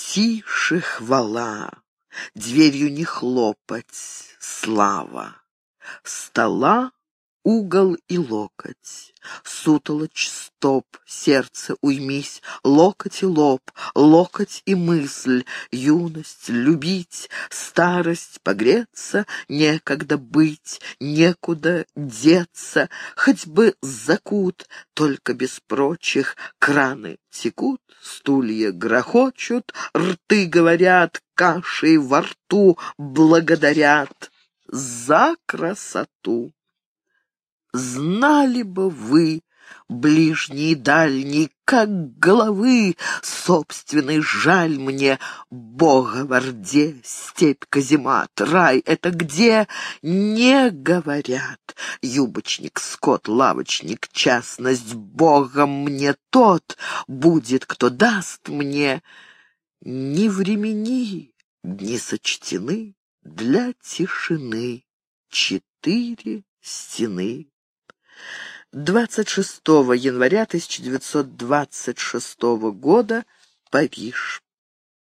Тише хвала, дверью не хлопать, слава. Стола угол и локоть, сутолочь стоп, сердце уймись, локоть и лоб, локоть и мысль, юность любить, старость погреться, некогда быть, некуда деться, хоть бы закут, только без прочих, краны текут, стулья грохочут, рты говорят, кашей во рту благодарят за красоту. Знали бы вы, ближний и дальний, как головы собственной жаль мне, Бога в Орде, степь каземат, рай — это где? Не говорят. Юбочник, скот, лавочник, частность, Богом мне тот будет, кто даст мне. Ни времени, дни сочтены для тишины, 4 стены. 26 января 1926 года. Париж.